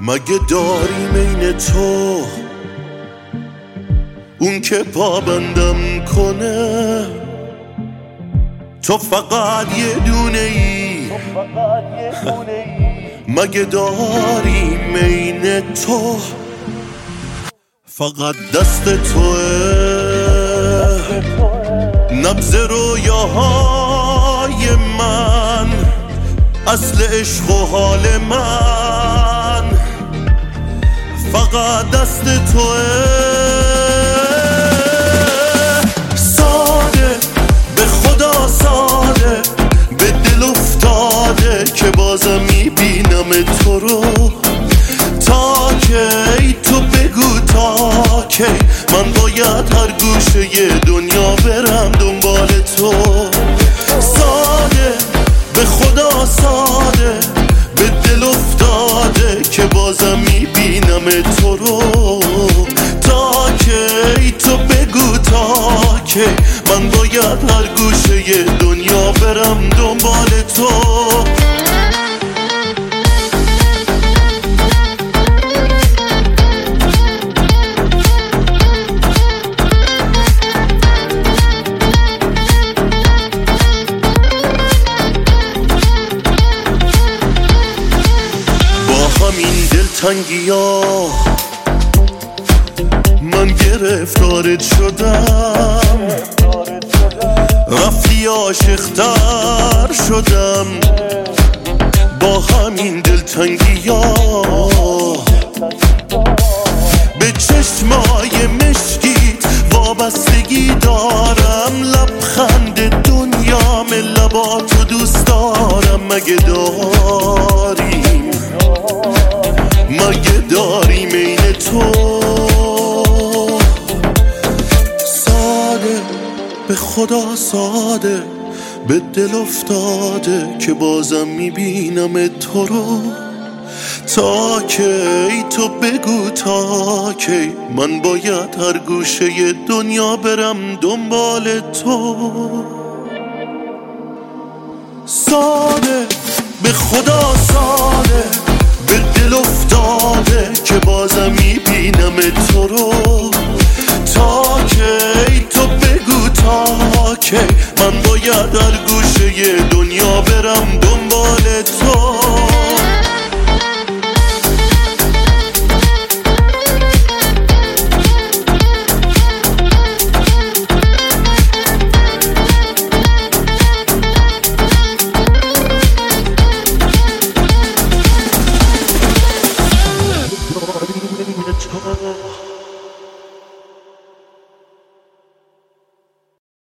مگه داریم این تو اون که پابندم کنه؟ تو فقط یه دونه ای، مگه داریم این تو فقط دست توه؟ نبض رویاهای من، اصل عشق و حال من فقط دست توه. ساده به خدا ساده، به دل افتاده که بازم میبینم تو رو. تا کی تو بگو تا کی من باید هر گوشه دنیا برم دنبال تو. ساده به خدا ساده، به دل افتاده که بازم میبینم تو رو. تا کی تو بگو تا کی من باید هر گوشه دنیا برم دنبال تو. همین دلتنگیا من گرفتارت شدم، رفتی عاشق‌تر شدم. با همین دلتنگیا به چشمای مشکیت وابستگی دارم. لبخند دنیام لباتو دوست دارم. مگه داریم این تو؟ ساده به خدا ساده، به دل افتاده که بازم میبینم تو رو. تا کی تو بگو تا کی من باید هر گوشه دنیا برم دنبال تو. ساده به خدا ساده، به دل افتاده که بازم میبینم تو رو. تا کی تو بگو تا کی من باید هر گوشه دنیا برم دنبال تو. Oh